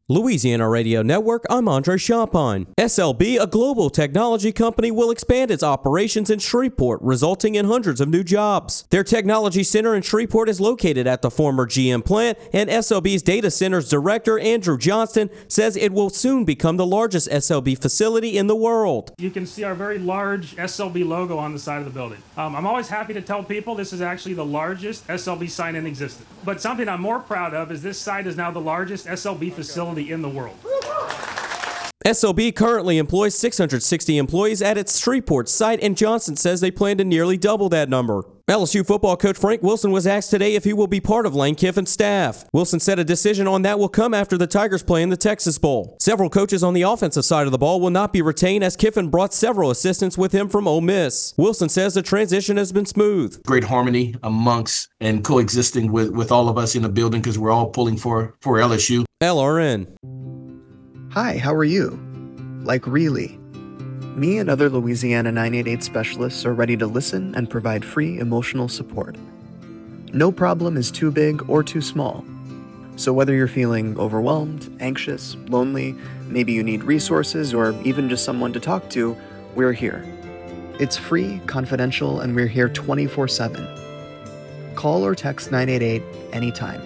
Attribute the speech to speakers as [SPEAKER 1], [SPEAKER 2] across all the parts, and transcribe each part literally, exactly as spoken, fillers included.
[SPEAKER 1] Louisiana Radio Network, I'm Andre Champagne. S L B, a global technology company, will expand its operations in Shreveport, resulting in hundreds of new jobs. Their technology center in Shreveport is located at the former G M plant, and S L B's data centers director, Andrew Johnston, says it will soon become the largest S L B facility in the world.
[SPEAKER 2] You can see our very large S L B logo on the side of the building. Um, I'm always happy to tell people this is actually the largest S L B site in existence. But something I'm more proud of is this site is now the largest S L B facility in the world.
[SPEAKER 1] S L B currently employs six hundred sixty employees at its Shreveport site, and Johnson says they plan to nearly double that number. L S U football coach Frank Wilson was asked today if he will be part of Lane Kiffin's staff. Wilson said a decision on that will come after the Tigers play in the Texas Bowl. Several coaches on the offensive side of the ball will not be retained, as Kiffin brought several assistants with him from Ole Miss. Wilson says the transition has been smooth.
[SPEAKER 3] Great harmony amongst and coexisting with, with all of us in the building because we're all pulling for, for L S U.
[SPEAKER 1] L R N.
[SPEAKER 4] Hi, how are you? Like really? Me and other Louisiana nine eight eight specialists are ready to listen and provide free emotional support. No problem is too big or too small. So whether you're feeling overwhelmed, anxious, lonely, maybe you need resources or even just someone to talk to, we're here. It's free, confidential, and we're here twenty-four seven. Call or text nine eight eight anytime.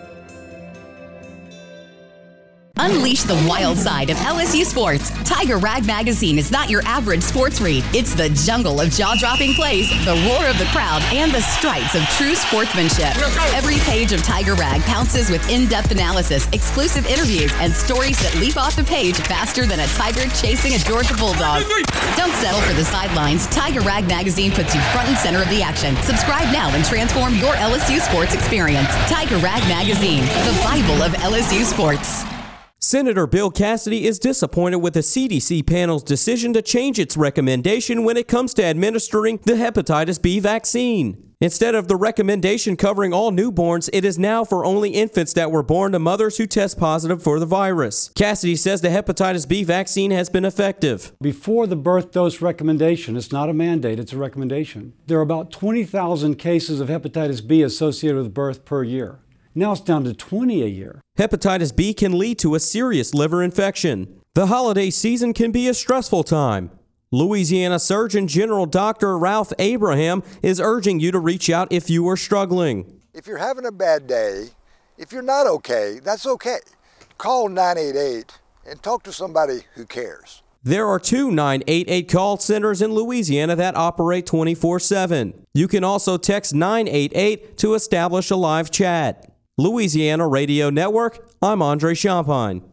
[SPEAKER 5] Unleash the wild side of L S U sports. Tiger Rag Magazine is not your average sports read. It's the jungle of jaw-dropping plays, the roar of the crowd, and the stripes of true sportsmanship. Every page of Tiger Rag pounces with in-depth analysis, exclusive interviews, and stories that leap off the page faster than a tiger chasing a Georgia bulldog. Don't settle for the sidelines. Tiger Rag Magazine puts you front and center of the action. Subscribe now and transform your L S U sports experience. Tiger Rag Magazine, the Bible of L S U sports.
[SPEAKER 1] Senator Bill Cassidy is disappointed with the C D C panel's decision to change its recommendation when it comes to administering the hepatitis B vaccine. Instead of the recommendation covering all newborns, it is now for only infants that were born to mothers who test positive for the virus. Cassidy says the hepatitis B vaccine has been effective.
[SPEAKER 6] Before the birth dose recommendation, it's not a mandate, it's a recommendation, there are about twenty thousand cases of hepatitis B associated with birth per year. Now it's down to twenty a year.
[SPEAKER 1] Hepatitis B can lead to a serious liver infection. The holiday season can be a stressful time. Louisiana Surgeon General Doctor Ralph Abraham is urging you to reach out if you are struggling.
[SPEAKER 7] If you're having a bad day, if you're not okay, that's okay. Call nine eight eight and talk to somebody who cares.
[SPEAKER 1] There are two nine eight eight call centers in Louisiana that operate twenty-four seven. You can also text nine eight eight to establish a live chat. Louisiana Radio Network, I'm Andre Champagne.